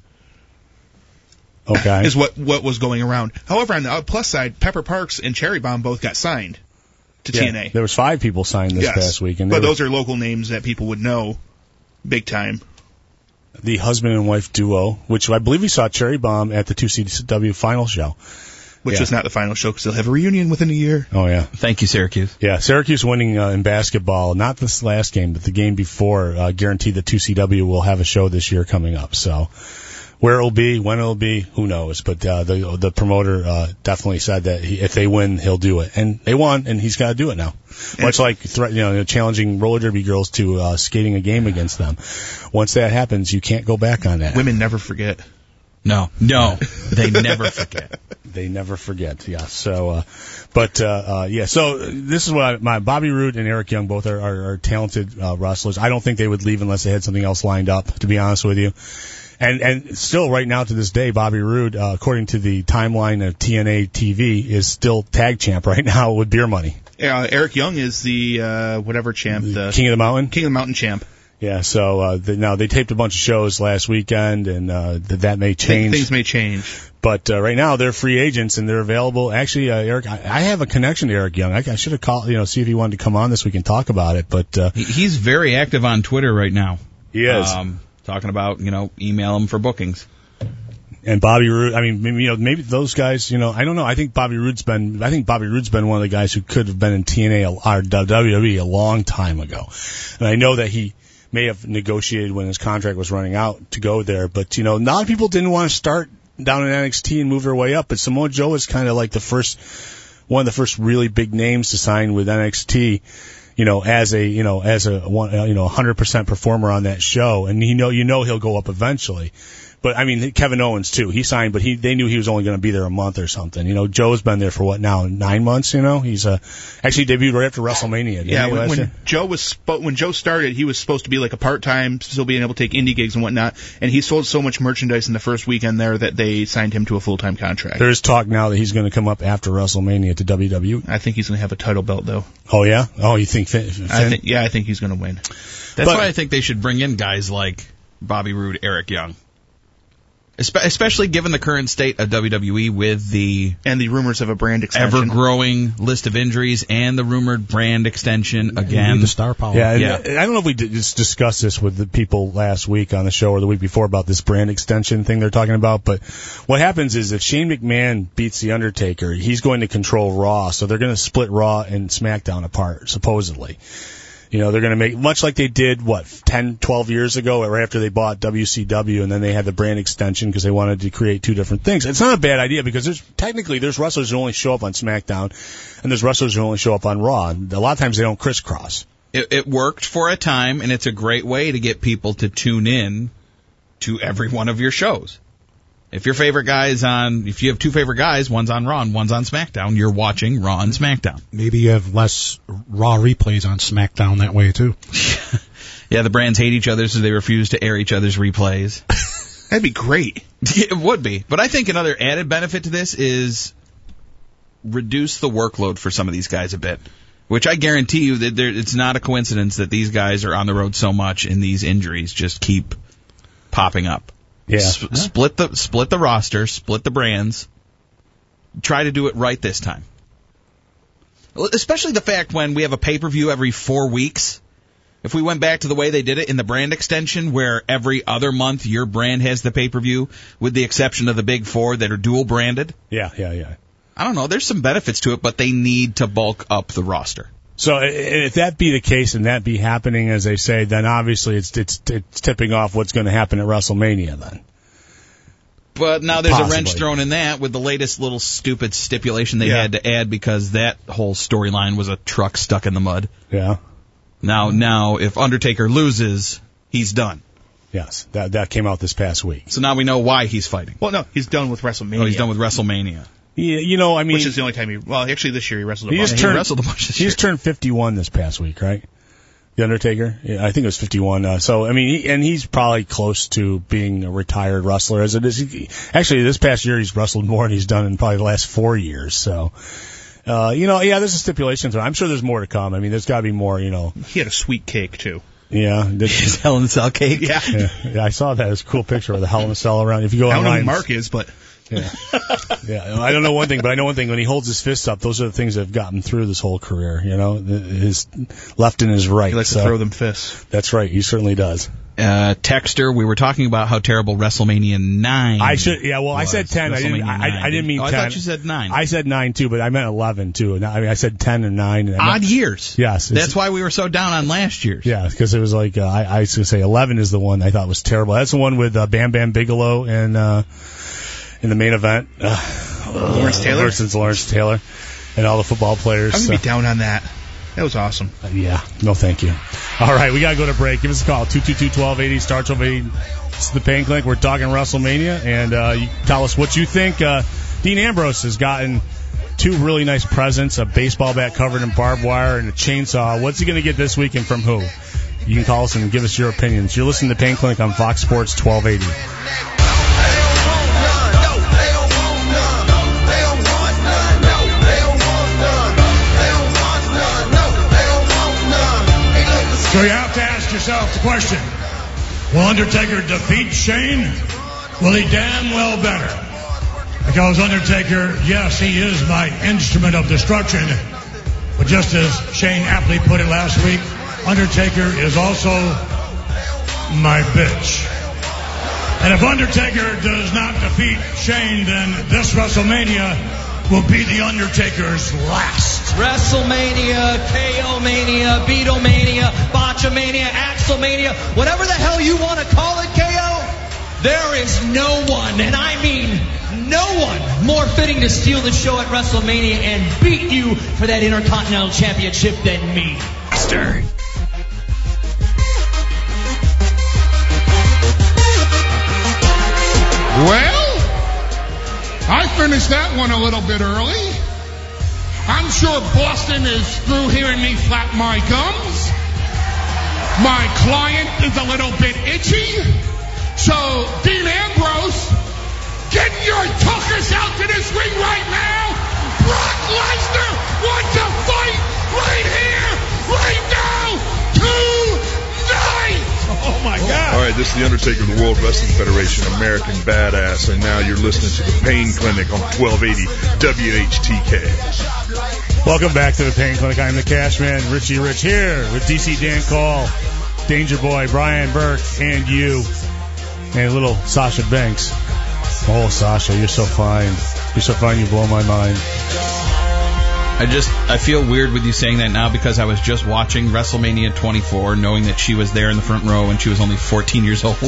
Okay, is what was going around. However, on the plus side, Pepper Parks and Cherry Bomb both got signed to TNA. There was 5 people signed this past week. But those are local names that people would know big time. The husband and wife duo, which I believe we saw Cherry Bomb at the 2CW final show. Which was not the final show because they'll have a reunion within a year. Oh, yeah. Thank you, Syracuse. Yeah, Syracuse winning in basketball, not this last game, but the game before, guaranteed that 2CW will have a show this year coming up. So where it'll be, when it'll be, who knows? But the promoter definitely said that if they win, he'll do it, and they won, and he's got to do it now. Much like challenging roller derby girls to skating a game against them. Once that happens, you can't go back on that. Women never forget. No, they never forget. They never forget. Yeah. So, So this is what my Bobby Roode and Eric Young both are talented wrestlers. I don't think they would leave unless they had something else lined up. To be honest with you. And still, right now to this day, Bobby Roode, according to the timeline of TNA TV, is still tag champ right now with beer money. Eric Young is the whatever champ, the King of the Mountain. King of the Mountain champ. Yeah. So now they taped a bunch of shows last weekend, and that may change. Things may change. But right now they're free agents and they're available. Actually, Eric, I have a connection to Eric Young. I should have called, see if he wanted to come on this week and talk about it. But he's very active on Twitter right now. He is. Talking about, email him for bookings. And Bobby Roode, I mean, maybe those guys, I don't know. I think Bobby Roode's been one of the guys who could have been in TNA or WWE a long time ago. And I know that he may have negotiated when his contract was running out to go there, but a lot of people didn't want to start down in NXT and move their way up. But Samoa Joe is kind of like one of the first really big names to sign with NXT. As a 100% performer on that show, and he'll go up eventually. But I mean, Kevin Owens too. He signed, but they knew he was only going to be there a month or something. Joe's been there for what now? 9 months. He's actually debuted right after WrestleMania. Yeah, when Joe started, he was supposed to be like a part-time, still being able to take indie gigs and whatnot. And he sold so much merchandise in the first weekend there that they signed him to a full-time contract. There's talk now that he's going to come up after WrestleMania to WWE. I think he's going to have a title belt though. Oh yeah? Oh, you think Finn? I think he's going to win. That's why I think they should bring in guys like Bobby Roode, Eric Young. Especially given the current state of WWE with the rumors of a brand extension, ever-growing list of injuries, and the rumored brand extension again. The star power. Yeah. I don't know if we just discussed this with the people last week on the show or the week before about this brand extension thing they're talking about. But what happens is if Shane McMahon beats The Undertaker, he's going to control Raw, so they're going to split Raw and SmackDown apart, supposedly. They're going to make, much like they did, 10, 12 years ago, right after they bought WCW, and then they had the brand extension because they wanted to create two different things. It's not a bad idea because there's wrestlers who only show up on SmackDown, and there's wrestlers who only show up on Raw. And a lot of times they don't crisscross. It worked for a time, and it's a great way to get people to tune in to every one of your shows. If your favorite if you have two favorite guys, one's on Raw and one's on SmackDown, you're watching Raw and SmackDown. Maybe you have less Raw replays on SmackDown that way, too. Yeah, the brands hate each other, so they refuse to air each other's replays. That'd be great. It would be. But I think another added benefit to this is reduce the workload for some of these guys a bit, which I guarantee you that it's not a coincidence that these guys are on the road so much and these injuries just keep popping up. Yeah. Split the roster, split the brands. Try to do it right this time. Especially the fact when we have a pay-per-view every 4 weeks. If we went back to the way they did it in the brand extension, where every other month your brand has the pay-per-view, with the exception of the big four that are dual branded. Yeah. I don't know. There's some benefits to it, but they need to bulk up the roster. So if that be the case and that be happening, as they say, then obviously it's tipping off what's going to happen at WrestleMania then. But now there's Possibly. a wrench thrown in that with the latest little stupid stipulation they had to add because that whole storyline was a truck stuck in the mud. Yeah. Now, if Undertaker loses, he's done. Yes, that came out this past week. So now we know why he's fighting. Well, no, he's done with WrestleMania. Oh, he's done with WrestleMania. Yeah, I mean, which is the only time actually this year he wrestled a he bunch. just turned 51 this past week, right? The Undertaker? Yeah, I think it was 51. So, I mean, he's probably close to being a retired wrestler as it is. Actually, this past year he's wrestled more than he's done in probably the last 4 years. So, there's a stipulation. I'm sure there's more to come. I mean, there's got to be more, He had a sweet cake, too. Yeah. His Hell in a Cell cake? Yeah. Yeah, I saw that. It's a cool picture of the Hell in a Cell around. If you go I don't know online, who Mark is, but... Yeah. I don't know one thing, but I know one thing. When he holds his fists up, those are the things that have gotten through this whole career. His left and his right. He likes to throw them fists. That's right. He certainly does. Texter, we were talking about how terrible WrestleMania 9 I said 10. I didn't mean 10. I thought you said 9. I said 9 too, but I meant 11 too. I said 10 and 9. Odd years. Yes. That's why we were so down on last year's. Yeah, because it was like, I was going to say 11 is the one I thought was terrible. That's the one with Bam Bam Bigelow and, in the main event. Lawrence Taylor? Versus Lawrence Taylor and all the football players. I'm going to be down on that. That was awesome. Yeah. No, thank you. All right, we got to go to break. Give us a call. 222-1280, star 1280. This is the Pain Clinic. We're talking WrestleMania, and you tell us what you think. Dean Ambrose has gotten 2 really nice presents, a baseball bat covered in barbed wire and a chainsaw. What's he going to get this weekend from who? You can call us and give us your opinions. You're listening to Pain Clinic on Fox Sports 1280. So you have to ask yourself the question, will Undertaker defeat Shane? Will he? Damn well better. Because Undertaker, yes, he is my instrument of destruction. But just as Shane aptly put it last week, Undertaker is also my bitch. And if Undertaker does not defeat Shane, then this WrestleMania will be the Undertaker's last. WrestleMania, KO-mania, Beatlemania, Botchamania, Axelmania, whatever the hell you want to call it, KO, there is no one, and I mean no one, more fitting to steal the show at WrestleMania and beat you for that Intercontinental Championship than me. Master. Well, I finished that one a little bit early. I'm sure Boston is through hearing me flap my gums. My client is a little bit itchy. So, Dean Ambrose, get your tuckers out to this ring right now. Brock Lesnar wants to fight right here, right now, tonight. Oh, my God. All right, this is The Undertaker of the World Wrestling Federation, American Badass, and now you're listening to The Pain Clinic on 1280 WHTK. Welcome back to The Pain Clinic. I'm the Cash Man, Richie Rich, here with DC Dan Call, Danger Boy, Brian Burke, and you, and little Sasha Banks. Oh, Sasha, you're so fine. You're so fine, you blow my mind. I feel weird with you saying that now because I was just watching WrestleMania 24, knowing that she was there in the front row and she was only 14 years old.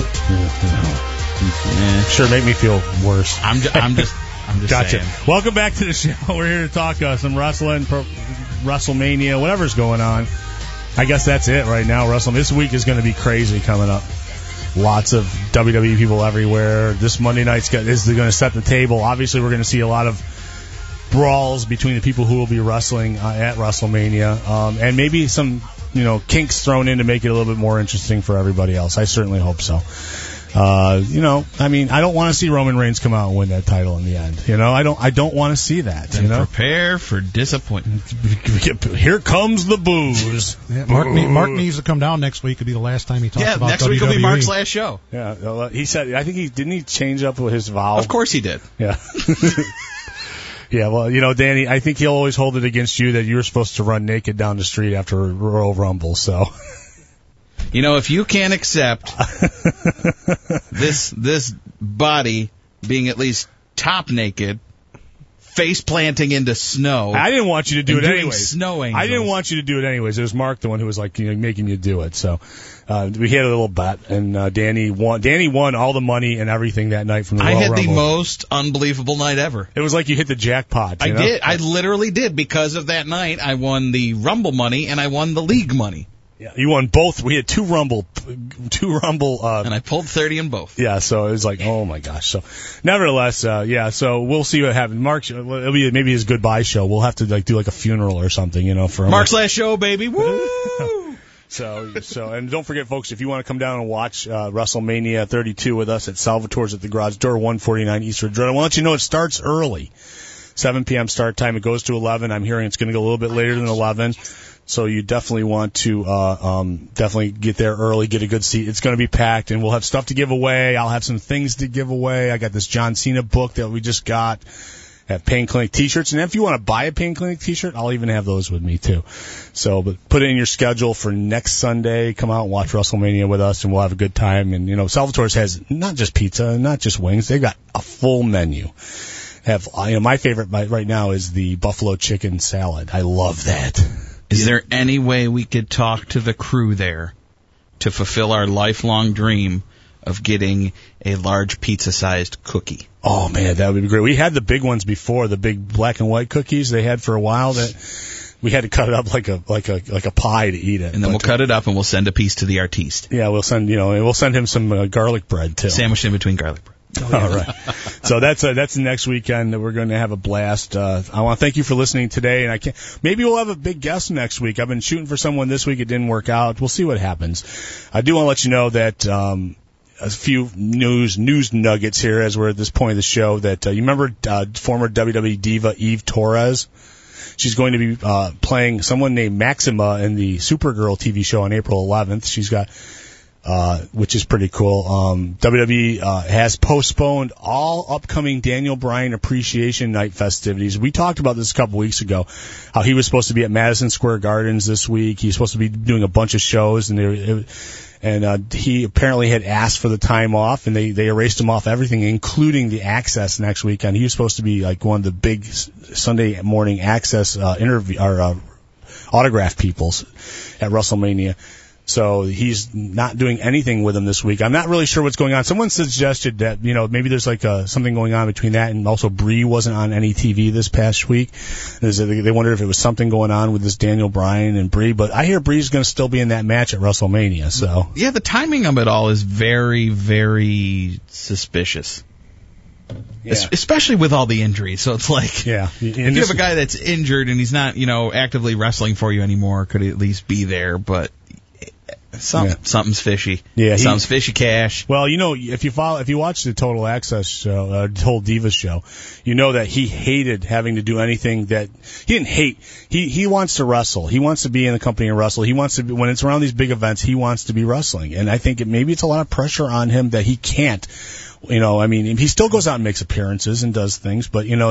Sure, make me feel worse. I'm just gotcha. saying. Welcome back to the show. We're here to talk some wrestling, WrestleMania, whatever's going on. I guess that's it right now. This week is going to be crazy coming up. Lots of WWE people everywhere. This Monday night's going to set the table. Obviously, we're going to see a lot of brawls between the people who will be wrestling at WrestleMania, and maybe some kinks thrown in to make it a little bit more interesting for everybody else. I certainly hope so. I don't want to see Roman Reigns come out and win that title in the end. I don't want to see that. Then prepare for disappointment. Here comes the booze. Yeah, Mark needs to come down next week. It'll be the last time he talks about WWE. Next week will be Mark's last show. Yeah, he said. I think didn't he change up his vow? Of course he did. Yeah. Yeah, well, Danny, I think he'll always hold it against you that you were supposed to run naked down the street after Royal Rumble, so. You know, if you can't accept this body being at least top naked, face planting into snow. I didn't want you to do it anyways. Snow angels. I didn't want you to do it anyways. It was Mark, the one who was like, making you do it. So we had a little bet, and Danny won. Danny won all the money and everything that night from the Royal Rumble. I had the most unbelievable night ever. It was like you hit the jackpot. I did. I literally did. Because of that night, I won the Rumble money and I won the league money. Yeah, you won both. We had two Rumble, and I pulled 30 in both. Yeah, so it was like, oh my gosh. So, nevertheless, so we'll see what happens. Mark, it'll be maybe his goodbye show. We'll have to do like a funeral or something, for him. Mark's last show, baby. Woo! So, and don't forget, folks, if you want to come down and watch WrestleMania 32 with us at Salvatore's at the Garage Door, 149 East Ridge Road, I want to let you know it starts early. 7 p.m. start time. It goes to 11. I'm hearing it's going to go a little bit later than 11. So you definitely want to definitely get there early, get a good seat. It's going to be packed, and we'll have stuff to give away. I'll have some things to give away. I got this John Cena book that we just got. Have Pain Clinic T-shirts, and if you want to buy a Pain Clinic T-shirt, I'll even have those with me too. So, but put it in your schedule for next Sunday. Come out and watch WrestleMania with us, and we'll have a good time. And Salvatore's has not just pizza, not just wings. They've got a full menu. My favorite right now is the buffalo chicken salad. I love that. Is there any way we could talk to the crew there to fulfill our lifelong dream of getting a large pizza-sized cookie? Oh, man, that would be great. We had the big ones before, the big black and white cookies they had for a while that we had to cut it up like a pie to eat it. And then we'll cut it up and we'll send a piece to the artiste. Yeah, we'll send him some garlic bread too. Sandwiched in between garlic bread. Oh, yeah. All right. So that's next weekend that we're going to have a blast. I want to thank you for listening today, and maybe we'll have a big guest next week. I've been shooting for someone this week. It didn't work out. We'll see what happens. I do want to let you know that, a few news nuggets here as we're at this point of the show that, you remember, former WWE diva Eve Torres? She's going to be, playing someone named Maxima in the Supergirl TV show on April 11th. She's got, which is pretty cool. WWE has postponed all upcoming Daniel Bryan Appreciation Night festivities. We talked about this a couple weeks ago, how he was supposed to be at Madison Square Gardens this week. He's supposed to be doing a bunch of shows, and he apparently had asked for the time off, and they erased him off everything, including the Access next weekend. He was supposed to be like one of the big Sunday morning Access autograph peoples at WrestleMania. So he's not doing anything with them this week. I'm not really sure what's going on. Someone suggested that, maybe there's like something going on between that, and also Brie wasn't on any TV this past week. They wondered if it was something going on with this Daniel Bryan and Brie, but I hear Brie's going to still be in that match at WrestleMania. So yeah, the timing of it all is very, very suspicious. Yeah. Especially with all the injuries. So it's like, if you have a guy that's injured and he's not, actively wrestling for you anymore, could at least be there, but something's fishy. Yeah, something's fishy, Cash. Well, if you watch the Total Access show, Total Divas show, you know that he hated having to do anything that he didn't hate. He wants to wrestle. He wants to be in the company and wrestle. He wants to be, when it's around these big events, he wants to be wrestling. And I think maybe it's a lot of pressure on him that he can't. He still goes out and makes appearances and does things, but he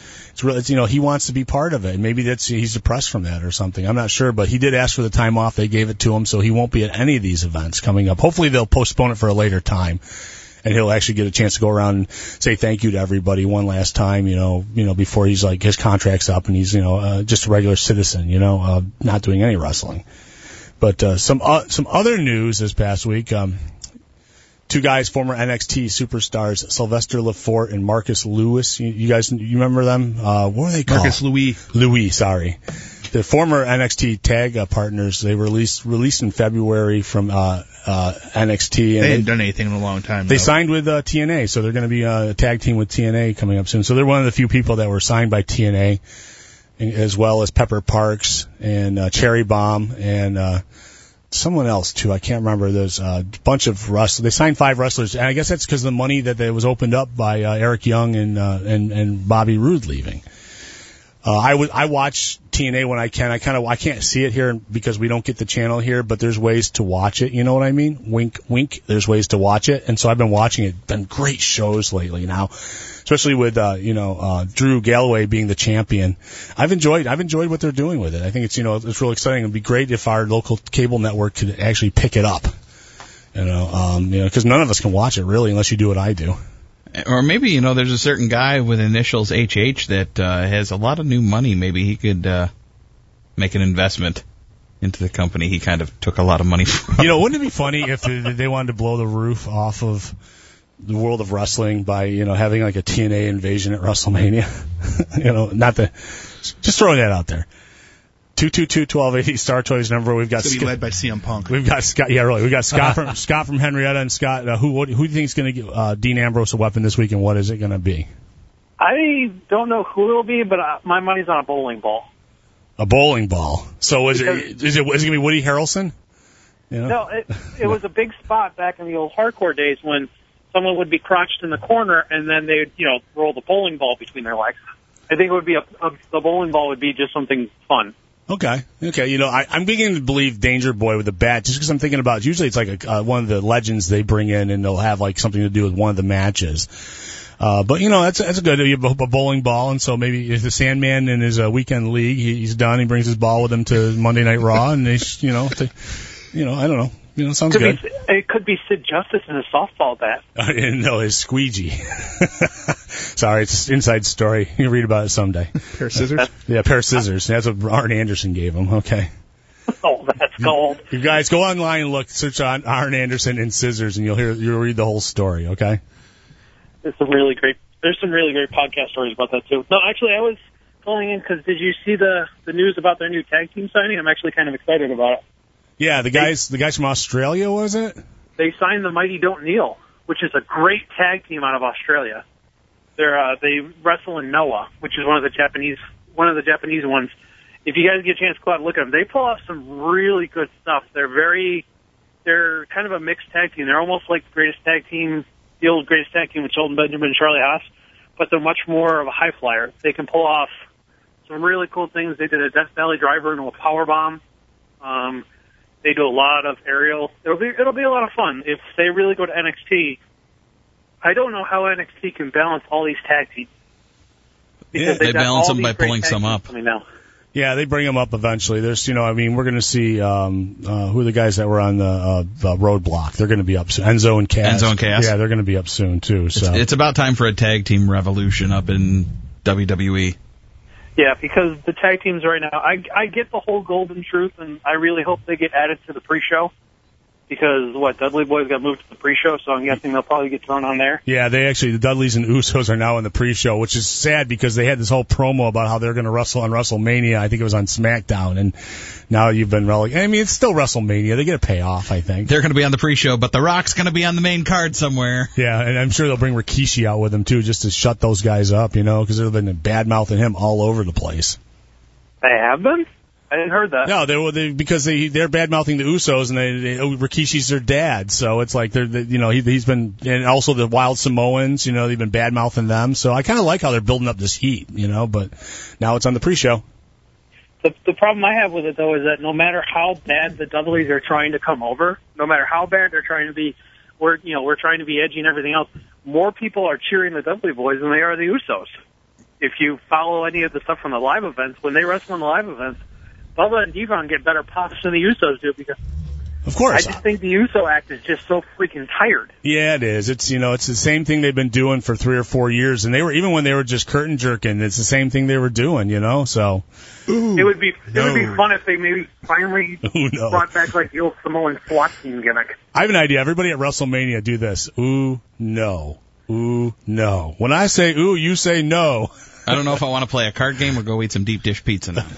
wants to be part of it. And maybe he's depressed from that or something. I'm not sure, but he did ask for the time off. They gave it to him, so he won't be at any of these events coming up. Hopefully they'll postpone it for a later time, and he'll actually get a chance to go around and say thank you to everybody one last time, before he's like, his contract's up and he's, just a regular citizen, not doing any wrestling. But, some other news this past week, two guys, former NXT superstars, Sylvester Lefort and Marcus Lewis. You guys, you remember them? What were they called? Marcus Louis. Louis, sorry. The former NXT tag partners. They were released in February from NXT. And they hadn't done anything in a long time. They signed with TNA, so they're going to be a tag team with TNA coming up soon. So they're one of the few people that were signed by TNA, as well as Pepper Parks and Cherry Bomb and someone else too. I can't remember. There's a bunch of wrestlers. They signed 5 wrestlers, and I guess that's because of the money that was opened up by Eric Young and Bobby Roode leaving. I watch TNA when I can. I can't see it here because we don't get the channel here, but there's ways to watch it. You know what I mean? Wink, wink. There's ways to watch it, and so I've been watching it. Been great shows lately now, especially with Drew Galloway being the champion. I've enjoyed what they're doing with it. I think it's it's really exciting. It'd be great if our local cable network could actually pick it up. Because none of us can watch it really unless you do what I do. Or maybe, there's a certain guy with initials HH that has a lot of new money. Maybe he could make an investment into the company he kind of took a lot of money from. Wouldn't it be funny if they wanted to blow the roof off of the world of wrestling by, having like a TNA invasion at WrestleMania? Just throwing that out there. 222-1280 Star Toys number. We've got it's going to be led by CM Punk. We've got Scott. Yeah, really. We've got Scott from Henrietta, and Scott. Who do you think is going to give Dean Ambrose a weapon this week, and what is it going to be? I don't know who it'll be, but my money's on a bowling ball. A bowling ball. So is it going to be Woody Harrelson? No, it was a big spot back in the old hardcore days when someone would be crouched in the corner and then they'd roll the bowling ball between their legs. I think it would be the bowling ball would be just something fun. Okay. I'm beginning to believe Danger Boy with a bat just because I'm thinking about usually it's like one of the legends they bring in and they'll have like something to do with one of the matches. But that's a good a bowling ball, and so maybe if the Sandman in his weekend league he's done, he brings his ball with him to Monday Night Raw, and they I don't know. Sounds good. It could be Sid Justice in a softball bat. No, his squeegee. Sorry, it's an inside story. You can read about it someday. Pair of scissors? Yeah, pair of scissors. That's what Arn Anderson gave him. Okay. Oh, that's gold. You guys go online and search on Arn Anderson and scissors, and you'll read the whole story. Okay. There's some really great podcast stories about that too. No, actually, I was calling in because did you see the news about their new tag team signing? I'm actually kind of excited about it. Yeah, the guys from Australia, was it? They signed the Mighty Don't Kneel, which is a great tag team out of Australia. They wrestle in Noah, which is one of the Japanese ones. If you guys get a chance to go out and look at them, they pull off some really good stuff. They're kind of a mixed tag team. They're almost like the old Greatest Tag Team with Shelton Benjamin and Charlie Haas, but they're much more of a high flyer. They can pull off some really cool things. They did a Death Valley Driver into a power bomb. They do a lot of aerial. It'll be a lot of fun if they really go to NXT. I don't know how NXT can balance all these tag teams. Yeah, they balance them by pulling some up. Yeah, they bring them up eventually. There's, we're going to see who are the guys that were on the Roadblock. They're going to be up soon. Enzo and Cass. Yeah, they're going to be up soon too. So it's about time for a tag team revolution up in WWE. Yeah, because the tag teams right now, I get the whole Golden Truth, and I really hope they get added to the pre-show. Because, Dudley Boys got moved to the pre-show, so I'm guessing they'll probably get thrown on there. Yeah, the Dudleys and Usos are now in the pre-show, which is sad because they had this whole promo about how they're going to wrestle on WrestleMania. I think it was on SmackDown, and now you've been relegated. I mean, it's still WrestleMania. They get a payoff, I think. They're going to be on the pre-show, but The Rock's going to be on the main card somewhere. Yeah, and I'm sure they'll bring Rikishi out with them, too, just to shut those guys up, because they've been bad-mouthing him all over the place. They have been? I didn't heard that. No, because they're bad mouthing the Usos, and Rikishi's their dad, so it's like he's been, and also the Wild Samoans, they've been bad mouthing them. So I kind of like how they're building up this heat, but now it's on the pre-show. The problem I have with it though is that no matter how bad the Dudleys are trying to come over, no matter how bad they're trying to be, we're trying to be edgy and everything else. More people are cheering the Dudley Boys than they are the Usos. If you follow any of the stuff from the live events, when they wrestle in the live events, Bubba and Devon get better pops than the Usos do because, of course, I just think the Uso act is just so freaking tired. Yeah, it is. It's it's the same thing they've been doing for 3 or 4 years, and even when they were just curtain jerking, it's the same thing they were doing. So it would be fun if they maybe finally brought back like the old Samoan SWAT team gimmick. I have an idea. Everybody at WrestleMania do this. Ooh no, ooh no. When I say ooh, you say no. I don't know if I want to play a card game or go eat some deep dish pizza now.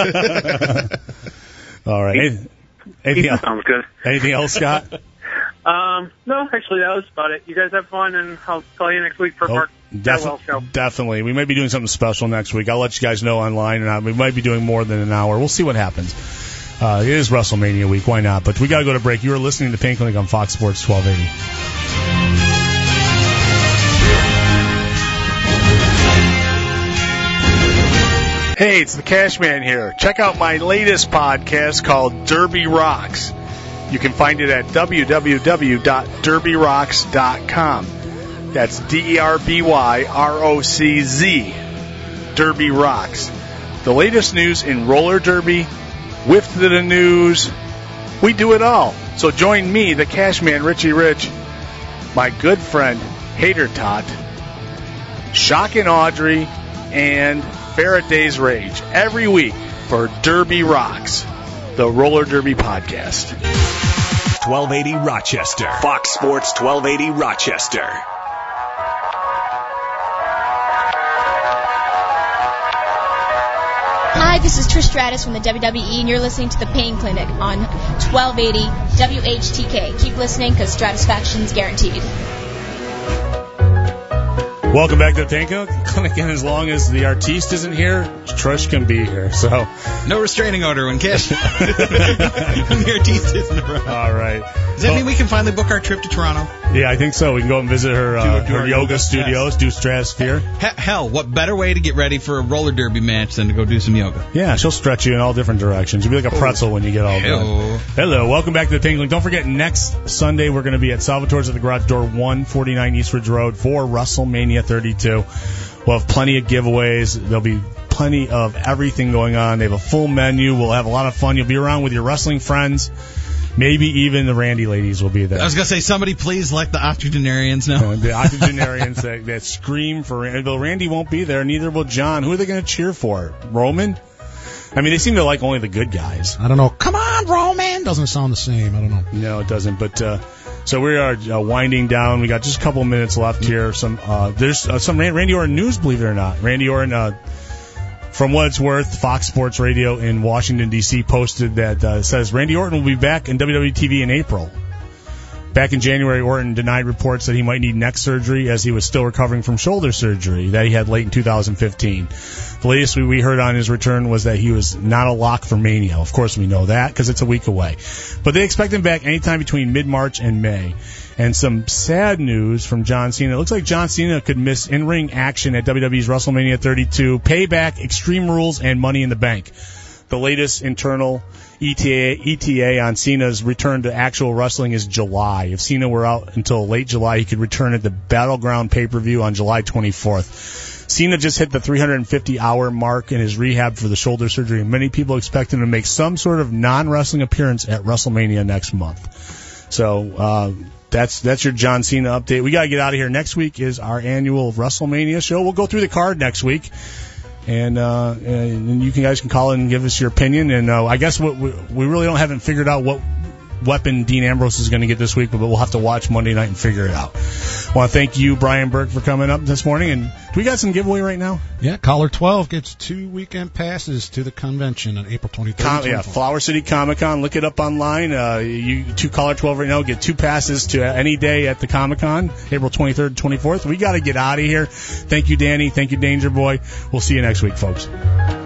All right. Anything else? Sounds good. Anything else, Scott? No, actually, that was about it. You guys have fun, and I'll call you next week for Mark Farewell show. Definitely. We might be doing something special next week. I'll let you guys know online, and we might be doing more than an hour. We'll see what happens. It is WrestleMania week. Why not? But we got to go to break. You are listening to Pain Clinic on Fox Sports 1280. Hey, it's the Cashman here. Check out my latest podcast called Derby Rocks. You can find it at www.derbyrocks.com. That's DERBYROCZ. Derby Rocks. The latest news in roller derby, whiff to the news. We do it all. So join me, the Cashman, Richie Rich, my good friend, Hater Tot, Shock and Audrey, and Faraday's Rage every week for Derby Rocks, the roller derby podcast. 1280 Rochester. Fox Sports 1280 Rochester. Hi, this is Trish Stratus from the WWE, and you're listening to The Pain Clinic on 1280 WHTK. Keep listening, because Stratisfaction's guaranteed. Welcome back to the Pain Clinic, and as long as the artiste isn't here, Trish can be here. So no restraining order when Cash. The artiste isn't around. All right. Does that mean we can finally book our trip to Toronto? Yeah, I think so. We can go and visit her yoga studios, do Stratosphere. Hell, what better way to get ready for a roller derby match than to go do some yoga? Yeah, she'll stretch you in all different directions. You'll be like a pretzel when you get all done. Hello. Welcome back to the Pain Clinic. Don't forget, next Sunday we're going to be at Salvatore's at the Garage Door, 149 Eastridge Road for WrestleMania 32. We'll have plenty of giveaways. There'll be plenty of everything going on. They have a full menu. We'll have a lot of fun. You'll be around with your wrestling friends. Maybe even the Randy ladies will be there. I was going to say, somebody please let the octogenarians know. The octogenarians that scream for Randy. Though Randy won't be there, neither will John. Who are they going to cheer for? Roman? I mean, they seem to like only the good guys. I don't know. Come on, Roman! Doesn't sound the same. I don't know. No, it doesn't. But so we are winding down. We got just a couple of minutes left here. There's some Randy Orton news, believe it or not. Randy Orton, from what it's worth, Fox Sports Radio in Washington, D.C. posted that says Randy Orton will be back in WWE TV in April. Back in January, Orton denied reports that he might need neck surgery as he was still recovering from shoulder surgery that he had late in 2015. The latest we heard on his return was that he was not a lock for Mania. Of course, we know that because it's a week away. But they expect him back anytime between mid-March and May. And some sad news from John Cena. It looks like John Cena could miss in-ring action at WWE's WrestleMania 32, Payback, Extreme Rules, and Money in the Bank. The latest internal ETA on Cena's return to actual wrestling is July. If Cena were out until late July, he could return at the Battleground pay-per-view on July 24th. Cena just hit the 350-hour mark in his rehab for the shoulder surgery, and many people expect him to make some sort of non-wrestling appearance at WrestleMania next month. So that's your John Cena update. We got to get out of here. Next week is our annual WrestleMania show. We'll go through the card next week. And you guys can call in and give us your opinion. And I guess we really haven't figured out what weapon Dean Ambrose is going to get this week, but we'll have to watch Monday night and figure it out. I want to thank you, Brian Burke, for coming up this morning. And do we got some giveaway right now? Yeah, caller 12 gets 2 weekend passes to the convention on April 23rd. Flower City Comic-Con. Look it up online. You caller 12 right now get 2 passes to any day at the Comic-Con, April 23rd and 24th. We got to get out of here. Thank you, Danny. Thank you, Danger Boy. We'll see you next week, folks.